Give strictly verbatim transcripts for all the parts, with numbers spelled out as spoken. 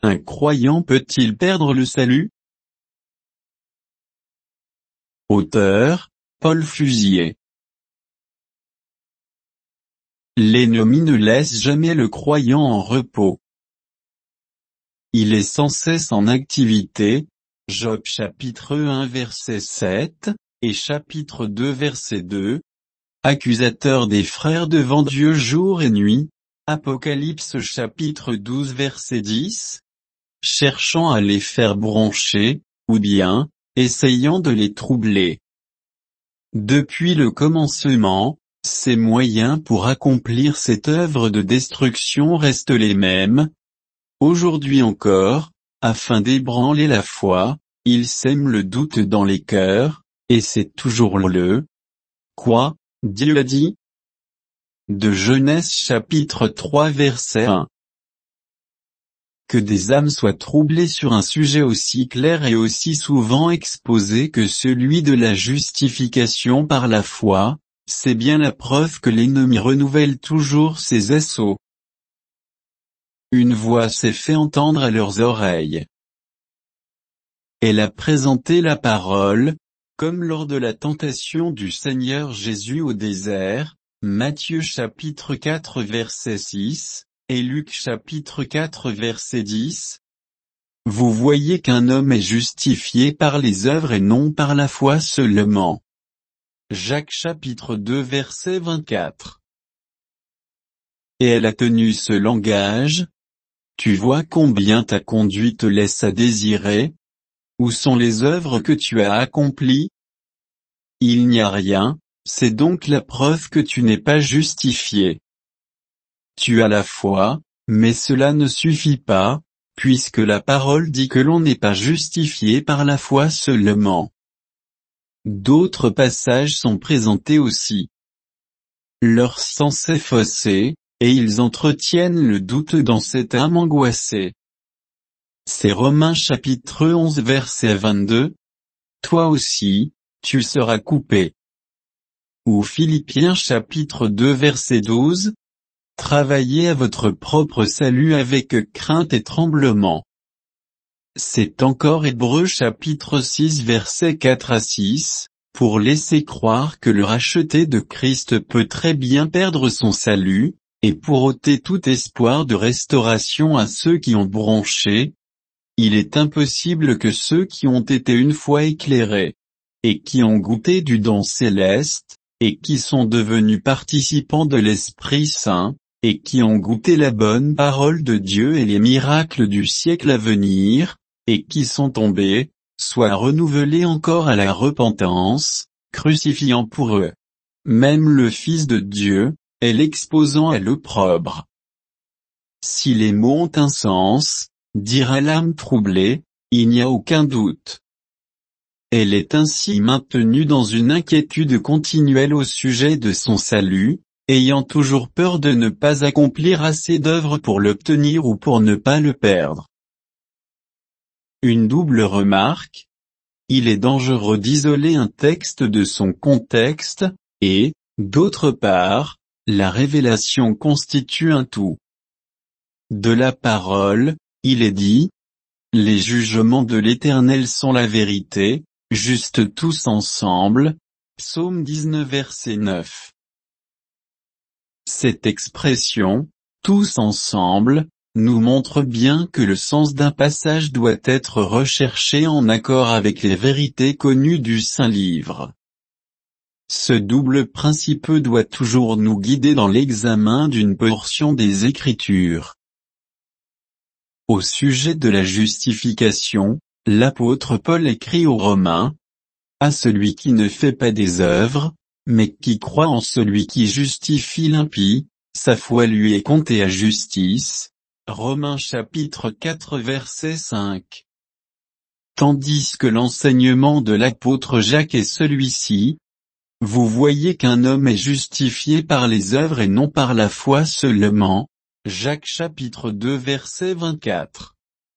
Un croyant peut-il perdre le salut? Auteur, Paul Fusier. L'ennemi ne laisse jamais le croyant en repos. Il est sans cesse en activité, Job chapitre un verset sept, et chapitre deux verset deux, accusateur des frères devant Dieu jour et nuit, Apocalypse chapitre douze verset dix, cherchant à les faire broncher, ou bien, essayant de les troubler. Depuis le commencement, ses moyens pour accomplir cette œuvre de destruction restent les mêmes. Aujourd'hui encore, afin d'ébranler la foi, il sème le doute dans les cœurs, et c'est toujours le « Quoi, Dieu a dit ?» de Genèse chapitre trois verset un. Que des âmes soient troublées sur un sujet aussi clair et aussi souvent exposé que celui de la justification par la foi, c'est bien la preuve que l'ennemi renouvelle toujours ses assauts. Une voix s'est fait entendre à leurs oreilles. Elle a présenté la parole, comme lors de la tentation du Seigneur Jésus au désert, Matthieu chapitre quatre verset six, et Luc chapitre quatre verset dix. Vous voyez qu'un homme est justifié par les œuvres et non par la foi seulement. Jacques chapitre deux verset vingt-quatre. Et elle a tenu ce langage. Tu vois combien ta conduite laisse à désirer? Où sont les œuvres que tu as accomplies? Il n'y a rien, c'est donc la preuve que tu n'es pas justifié. Tu as la foi, mais cela ne suffit pas, puisque la parole dit que l'on n'est pas justifié par la foi seulement. D'autres passages sont présentés aussi. Leur sens est faussé, et ils entretiennent le doute dans cette âme angoissée. C'est Romains chapitre onze verset vingt-deux. Toi aussi, tu seras coupé. Ou Philippiens chapitre deux verset douze. Travaillez à votre propre salut avec crainte et tremblement. C'est encore Hébreux chapitre six verset quatre à six, pour laisser croire que le racheté de Christ peut très bien perdre son salut, et pour ôter tout espoir de restauration à ceux qui ont bronché. Il est impossible que ceux qui ont été une fois éclairés, et qui ont goûté du don céleste, et qui sont devenus participants de l'Esprit Saint, et qui ont goûté la bonne parole de Dieu et les miracles du siècle à venir, et qui sont tombés, soient renouvelés encore à la repentance, crucifiant pour eux même le Fils de Dieu, et l'exposant à l'opprobre. Si les mots ont un sens, dira l'âme troublée, il n'y a aucun doute. Elle est ainsi maintenue dans une inquiétude continuelle au sujet de son salut, ayant toujours peur de ne pas accomplir assez d'œuvres pour l'obtenir ou pour ne pas le perdre. Une double remarque. Il est dangereux d'isoler un texte de son contexte, et, d'autre part, la révélation constitue un tout. De la parole, il est dit, les jugements de l'Éternel sont la vérité, justes tous ensemble, Psaume dix-neuf verset neuf. Cette expression, tous ensemble, nous montre bien que le sens d'un passage doit être recherché en accord avec les vérités connues du Saint-Livre. Ce double principe doit toujours nous guider dans l'examen d'une portion des Écritures. Au sujet de la justification, l'apôtre Paul écrit aux Romains, « À celui qui ne fait pas des œuvres, mais qui croit en celui qui justifie l'impie, sa foi lui est comptée à justice. » Romains chapitre quatre verset cinq. Tandis que l'enseignement de l'apôtre Jacques est celui-ci, vous voyez qu'un homme est justifié par les œuvres et non par la foi seulement. Jacques chapitre deux verset vingt-quatre.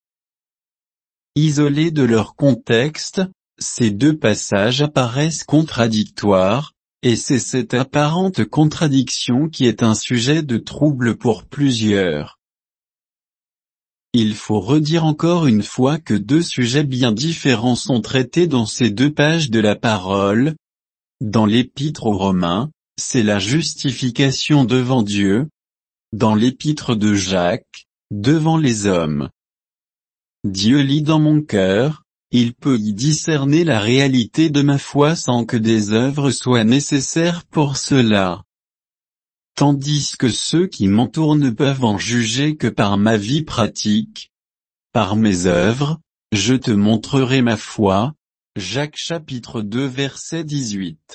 Isolés de leur contexte, ces deux passages apparaissent contradictoires, et c'est cette apparente contradiction qui est un sujet de trouble pour plusieurs. Il faut redire encore une fois que deux sujets bien différents sont traités dans ces deux pages de la parole. Dans l'Épître aux Romains, c'est la justification devant Dieu. Dans l'Épître de Jacques, devant les hommes. Dieu lit dans mon cœur, il peut y discerner la réalité de ma foi sans que des œuvres soient nécessaires pour cela. Tandis que ceux qui m'entourent ne peuvent en juger que par ma vie pratique. Par mes œuvres, je te montrerai ma foi. Jacques chapitre deux verset dix-huit.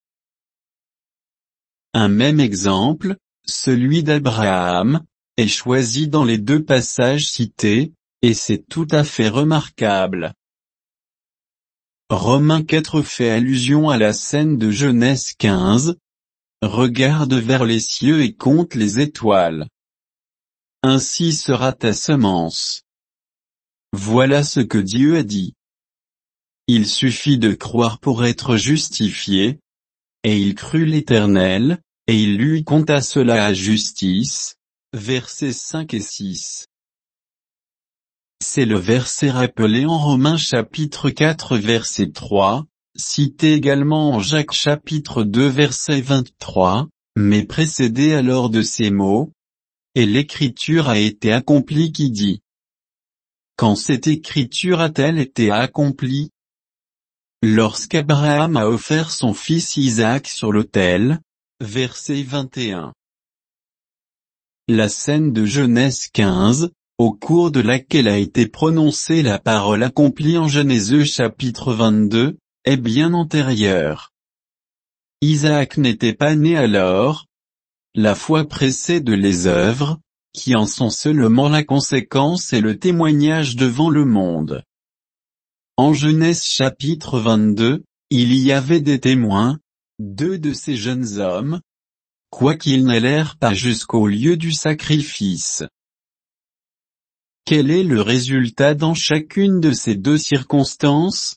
Un même exemple, celui d'Abraham, est choisi dans les deux passages cités, et c'est tout à fait remarquable. Romains quatre fait allusion à la scène de Genèse quinze. Regarde vers les cieux et compte les étoiles. Ainsi sera ta semence. Voilà ce que Dieu a dit. Il suffit de croire pour être justifié. Et il crut l'Éternel, et il lui compta cela à justice. Versets cinq et six. C'est le verset rappelé en Romains chapitre quatre verset trois, cité également en Jacques chapitre deux verset vingt-trois, mais précédé alors de ces mots. Et l'écriture a été accomplie qui dit. Quand cette écriture a-t-elle été accomplie? Lorsqu'Abraham a offert son fils Isaac sur l'autel. Verset vingt et un. La scène de Genèse quinze, au cours de laquelle a été prononcée la parole accomplie en Genèse chapitre vingt-deux, est bien antérieure. Isaac n'était pas né alors. La foi précède les œuvres, qui en sont seulement la conséquence et le témoignage devant le monde. En Genèse chapitre vingt-deux, il y avait des témoins, deux de ces jeunes hommes, quoiqu'ils n'allèrent pas jusqu'au lieu du sacrifice. Quel est le résultat dans chacune de ces deux circonstances?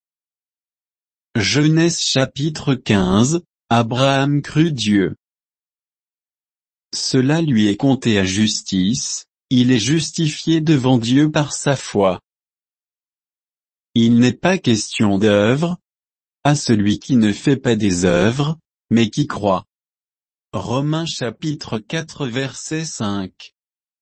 Genèse chapitre quinze, Abraham crut Dieu. Cela lui est compté à justice, il est justifié devant Dieu par sa foi. Il n'est pas question d'œuvre, à celui qui ne fait pas des œuvres, mais qui croit. Romains chapitre quatre verset cinq.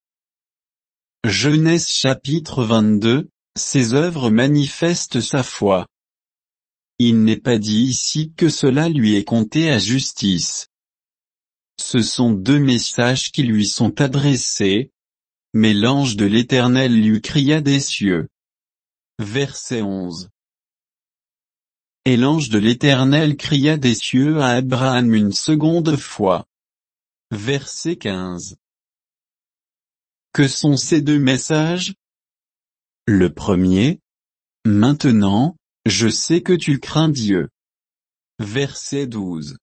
Genèse chapitre vingt-deux, ses œuvres manifestent sa foi. Il n'est pas dit ici que cela lui est compté à justice. Ce sont deux messages qui lui sont adressés, mais l'ange de l'Éternel lui cria des cieux. Verset onze. Et l'ange de l'Éternel cria des cieux à Abraham une seconde fois. Verset quinze. Que sont ces deux messages? Le premier. Maintenant, je sais que tu crains Dieu. Verset douze.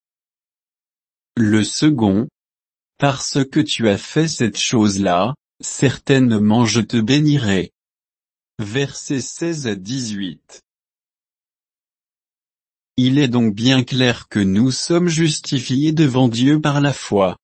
Le second. Parce que tu as fait cette chose-là, certainement je te bénirai. Versets seize à dix-huit. Il est donc bien clair que nous sommes justifiés devant Dieu par la foi.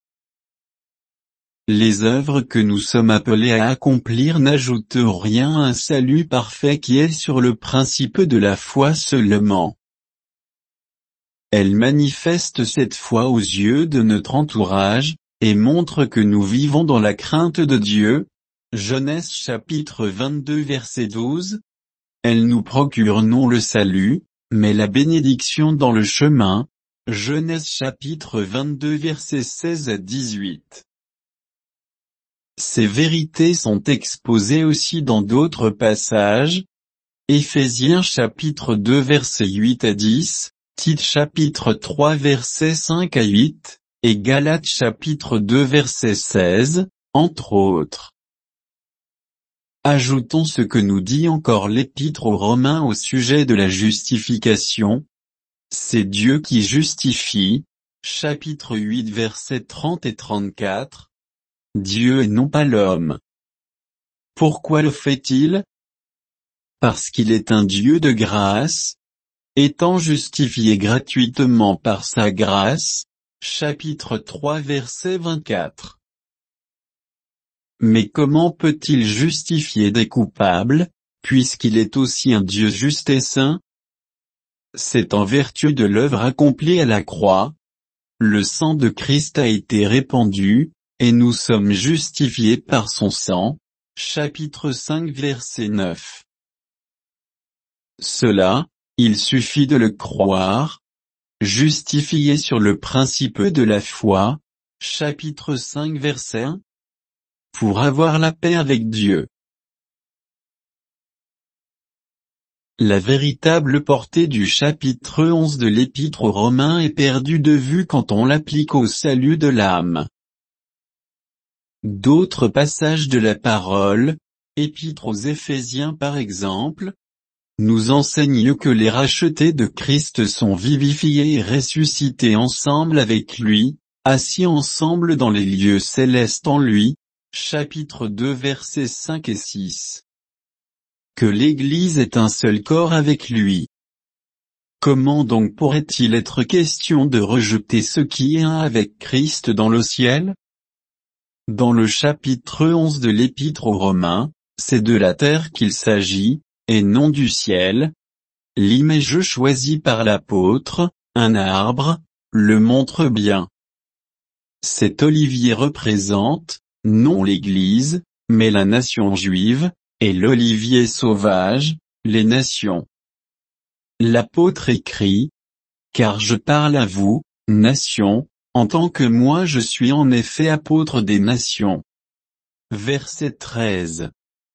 Les œuvres que nous sommes appelés à accomplir n'ajoutent rien à un salut parfait qui est sur le principe de la foi seulement. Elles manifestent cette foi aux yeux de notre entourage, et montrent que nous vivons dans la crainte de Dieu. Genèse chapitre vingt-deux verset douze. Elles nous procurent non le salut, mais la bénédiction dans le chemin. Genèse chapitre vingt-deux versets seize à dix-huit. Ces vérités sont exposées aussi dans d'autres passages. Éphésiens chapitre deux versets huit à dix, Tite chapitre trois versets cinq à huit, et Galates chapitre deux verset seize, entre autres. Ajoutons ce que nous dit encore l'Épître aux Romains au sujet de la justification. C'est Dieu qui justifie, chapitre huit versets trente et trente-quatre. Dieu et non pas l'homme. Pourquoi le fait-il? Parce qu'il est un Dieu de grâce, étant justifié gratuitement par sa grâce, chapitre trois verset vingt-quatre. Mais comment peut-il justifier des coupables, puisqu'il est aussi un Dieu juste et saint? C'est en vertu de l'œuvre accomplie à la croix. Le sang de Christ a été répandu, et nous sommes justifiés par son sang. Chapitre cinq verset neuf. Cela, il suffit de le croire. Justifié sur le principe de la foi. Chapitre cinq verset un. Pour avoir la paix avec Dieu. La véritable portée du chapitre onze de l'Épître aux Romains est perdue de vue quand on l'applique au salut de l'âme. D'autres passages de la parole, Épître aux Éphésiens par exemple, nous enseignent que les rachetés de Christ sont vivifiés et ressuscités ensemble avec lui, assis ensemble dans les lieux célestes en lui, chapitre deux versets cinq et six. Que l'Église est un seul corps avec lui. Comment donc pourrait-il être question de rejeter ce qui est un avec Christ dans le ciel? Dans le chapitre onze de l'Épître aux Romains, c'est de la terre qu'il s'agit, et non du ciel. L'image choisie par l'apôtre, un arbre, le montre bien. Cet olivier représente, non l'Église, mais la nation juive, et l'olivier sauvage, les nations. L'apôtre écrit, « Car je parle à vous, nations, en tant que moi je suis en effet apôtre des nations. » Verset treize.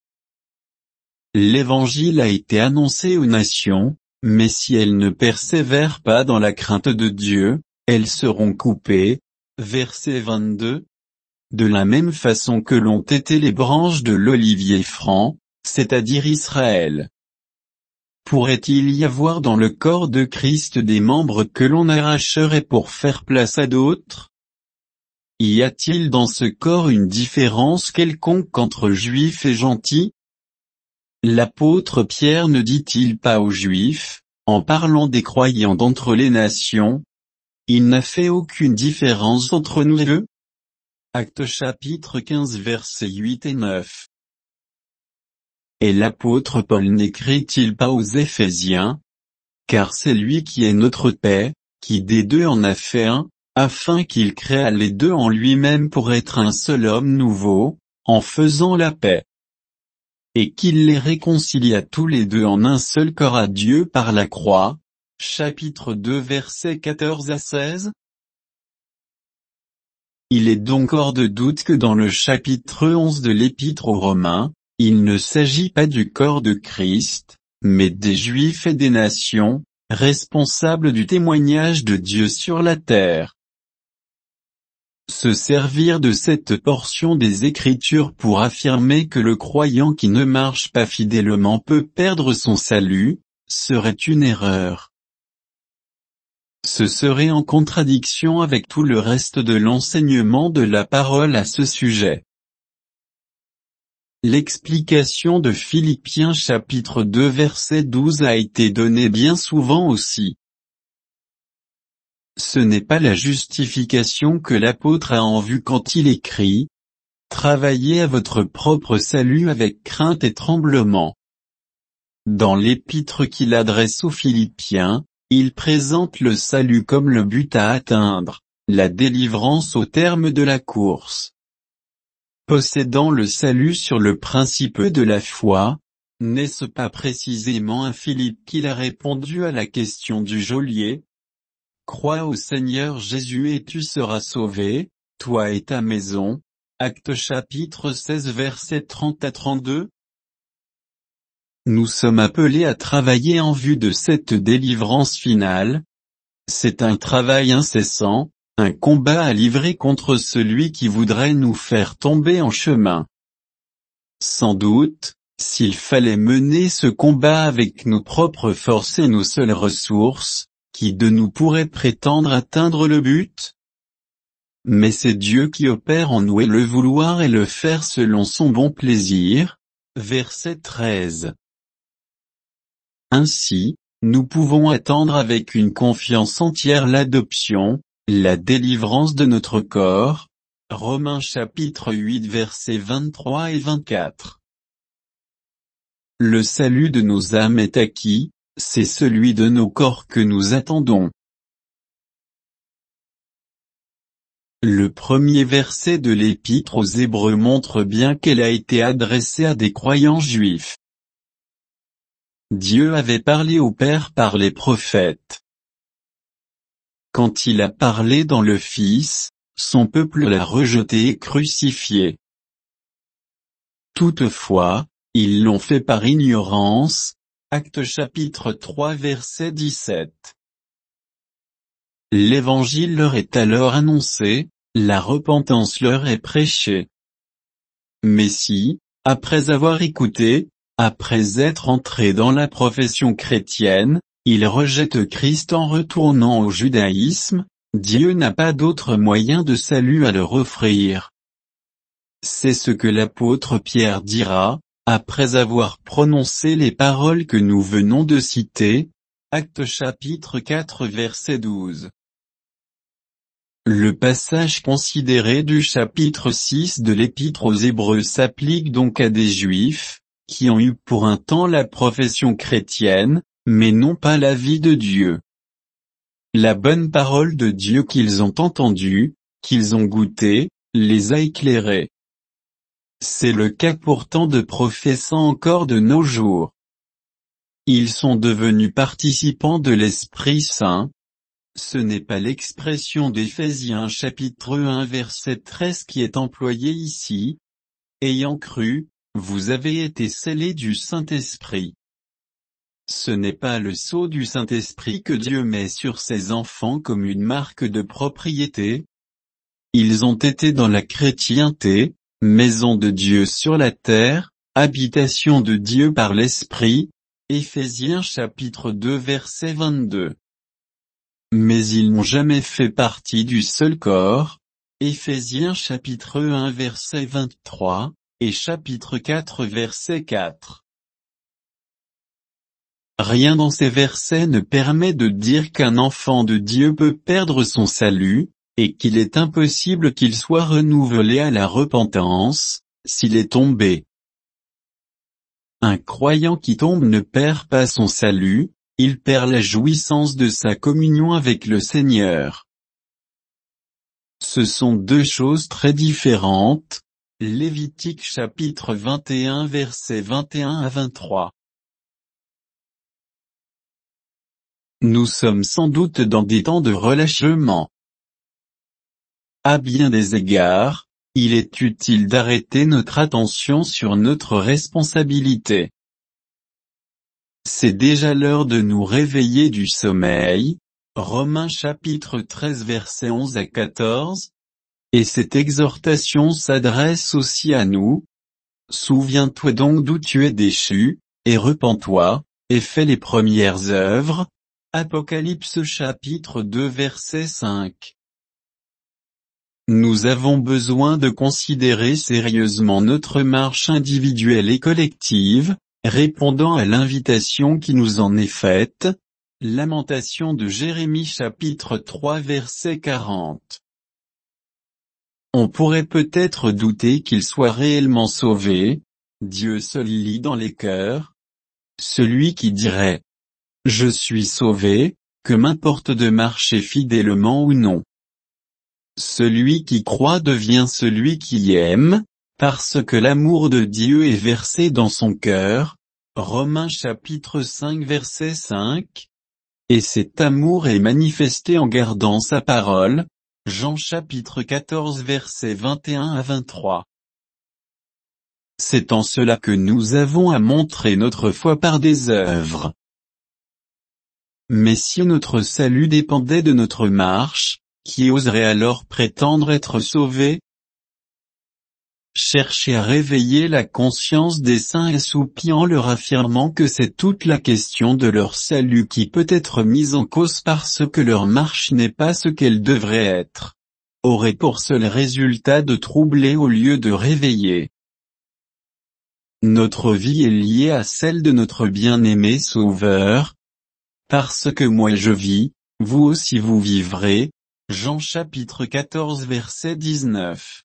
L'Évangile a été annoncé aux nations, mais si elles ne persévèrent pas dans la crainte de Dieu, elles seront coupées. Verset vingt-deux. De la même façon que l'ont été les branches de l'olivier franc, c'est-à-dire Israël. Pourrait-il y avoir dans le corps de Christ des membres que l'on arracherait pour faire place à d'autres? Y a-t-il dans ce corps une différence quelconque entre juifs et gentils? L'apôtre Pierre ne dit-il pas aux Juifs, en parlant des croyants d'entre les nations, « Il n'a fait aucune différence entre nous et eux » Actes chapitre quinze versets huit et neuf. Et l'apôtre Paul n'écrit-il pas aux Éphésiens, « Car c'est lui qui est notre paix, qui des deux en a fait un, afin qu'il créa les deux en lui-même pour être un seul homme nouveau, en faisant la paix. Et qu'il les réconcilia tous les deux en un seul corps à Dieu par la croix. » Chapitre deux versets quatorze à seize. Il est donc hors de doute que dans le chapitre onze de l'Épître aux Romains, il ne s'agit pas du corps de Christ, mais des Juifs et des nations, responsables du témoignage de Dieu sur la terre. Se servir de cette portion des Écritures pour affirmer que le croyant qui ne marche pas fidèlement peut perdre son salut, serait une erreur. Ce serait en contradiction avec tout le reste de l'enseignement de la parole à ce sujet. L'explication de Philippiens chapitre deux verset douze a été donnée bien souvent aussi. Ce n'est pas la justification que l'apôtre a en vue quand il écrit « Travaillez à votre propre salut avec crainte et tremblement ». Dans l'épître qu'il adresse aux Philippiens, il présente le salut comme le but à atteindre, la délivrance au terme de la course. Possédant le salut sur le principe de la foi, n'est-ce pas précisément à Philippe qu'il a répondu à la question du geôlier? Crois au Seigneur Jésus et tu seras sauvé, toi et ta maison. Actes chapitre seize versets trente à trente-deux. Nous sommes appelés à travailler en vue de cette délivrance finale. C'est un travail incessant, un combat à livrer contre celui qui voudrait nous faire tomber en chemin. Sans doute, s'il fallait mener ce combat avec nos propres forces et nos seules ressources, qui de nous pourrait prétendre atteindre le but? Mais c'est Dieu qui opère en nous et le vouloir et le faire selon son bon plaisir. Verset treize. Ainsi, nous pouvons attendre avec une confiance entière l'adoption, la délivrance de notre corps, Romains chapitre huit versets vingt-trois et vingt-quatre. Le salut de nos âmes est acquis, c'est celui de nos corps que nous attendons. Le premier verset de l'Épître aux Hébreux montre bien qu'elle a été adressée à des croyants juifs. Dieu avait parlé au Père par les prophètes. Quand il a parlé dans le Fils, son peuple l'a rejeté et crucifié. Toutefois, ils l'ont fait par ignorance. Actes chapitre trois verset dix-sept. L'évangile leur est alors annoncé, la repentance leur est prêchée. Mais si, après avoir écouté, après être entrés dans la profession chrétienne, ils rejettent Christ en retournant au judaïsme, Dieu n'a pas d'autre moyen de salut à leur offrir. C'est ce que l'apôtre Pierre dira, après avoir prononcé les paroles que nous venons de citer, Actes chapitre quatre verset douze. Le passage considéré du chapitre six de l'Épître aux Hébreux s'applique donc à des Juifs, qui ont eu pour un temps la profession chrétienne, mais non pas la vie de Dieu. La bonne parole de Dieu qu'ils ont entendue, qu'ils ont goûtée, les a éclairés. C'est le cas pourtant de professants encore de nos jours. Ils sont devenus participants de l'Esprit Saint. Ce n'est pas l'expression d'Éphésiens chapitre un verset treize qui est employée ici. Ayant cru, vous avez été scellés du Saint-Esprit. Ce n'est pas le sceau du Saint-Esprit que Dieu met sur ses enfants comme une marque de propriété. Ils ont été dans la chrétienté, maison de Dieu sur la terre, habitation de Dieu par l'Esprit. Éphésiens chapitre deux verset vingt-deux. Mais ils n'ont jamais fait partie du seul corps. Éphésiens chapitre un verset vingt-trois, et chapitre quatre verset quatre. Rien dans ces versets ne permet de dire qu'un enfant de Dieu peut perdre son salut, et qu'il est impossible qu'il soit renouvelé à la repentance, s'il est tombé. Un croyant qui tombe ne perd pas son salut, il perd la jouissance de sa communion avec le Seigneur. Ce sont deux choses très différentes. Lévitique chapitre vingt et un versets vingt et un à vingt-trois. Nous sommes sans doute dans des temps de relâchement. À bien des égards, il est utile d'arrêter notre attention sur notre responsabilité. C'est déjà l'heure de nous réveiller du sommeil. Romains chapitre treize versets onze à quatorze. Et cette exhortation s'adresse aussi à nous. Souviens-toi donc d'où tu es déchu, et repens-toi, et fais les premières œuvres. Apocalypse chapitre deux verset cinq. Nous avons besoin de considérer sérieusement notre marche individuelle et collective, répondant à l'invitation qui nous en est faite. Lamentation de Jérémie chapitre trois verset quarante. On pourrait peut-être douter qu'il soit réellement sauvé. Dieu seul lit dans les cœurs. Celui qui dirait « Je suis sauvé », que m'importe de marcher fidèlement ou non. Celui qui croit devient celui qui aime, parce que l'amour de Dieu est versé dans son cœur. Romains chapitre cinq verset cinq. Et cet amour est manifesté en gardant sa parole. Jean chapitre quatorze versets vingt et un à vingt-trois. C'est en cela que nous avons à montrer notre foi par des œuvres. Mais si notre salut dépendait de notre marche, qui oserait alors prétendre être sauvé? Cherchez à réveiller la conscience des saints assoupis en leur affirmant que c'est toute la question de leur salut qui peut être mise en cause parce que leur marche n'est pas ce qu'elle devrait être. Aurait pour seul résultat de troubler au lieu de réveiller. Notre vie est liée à celle de notre bien-aimé Sauveur. Parce que moi je vis, vous aussi vous vivrez. Jean chapitre quatorze verset dix-neuf.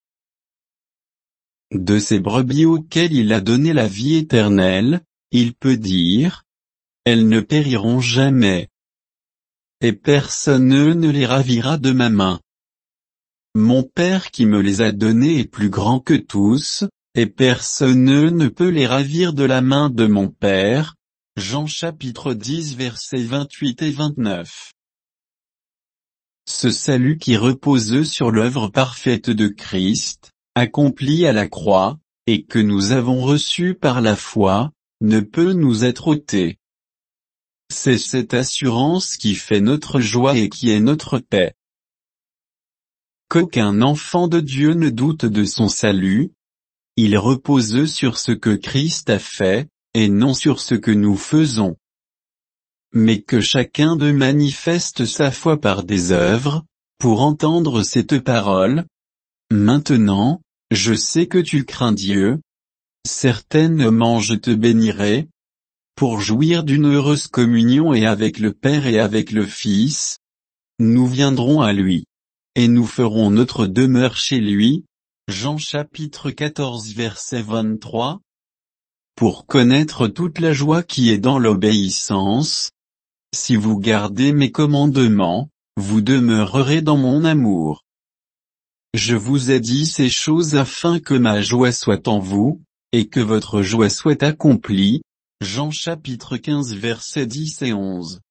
De ces brebis auxquelles il a donné la vie éternelle, il peut dire, elles ne périront jamais. Et personne ne les ravira de ma main. Mon Père qui me les a donnés est plus grand que tous, et personne ne peut les ravir de la main de mon Père. Jean chapitre dix versets vingt-huit et vingt-neuf. Ce salut qui repose sur l'œuvre parfaite de Christ, accomplie à la croix, et que nous avons reçu par la foi, ne peut nous être ôté. C'est cette assurance qui fait notre joie et qui est notre paix. Qu'aucun enfant de Dieu ne doute de son salut. Il repose sur ce que Christ a fait, et non sur ce que nous faisons. Mais que chacun d'eux manifeste sa foi par des œuvres, pour entendre cette parole. Maintenant, je sais que tu crains Dieu. Certainement je te bénirai, pour jouir d'une heureuse communion et avec le Père et avec le Fils. Nous viendrons à lui, et nous ferons notre demeure chez lui. Jean chapitre quatorze verset vingt-trois. Pour connaître toute la joie qui est dans l'obéissance. Si vous gardez mes commandements, vous demeurerez dans mon amour. Je vous ai dit ces choses afin que ma joie soit en vous, et que votre joie soit accomplie. Jean chapitre quinze versets dix et onze.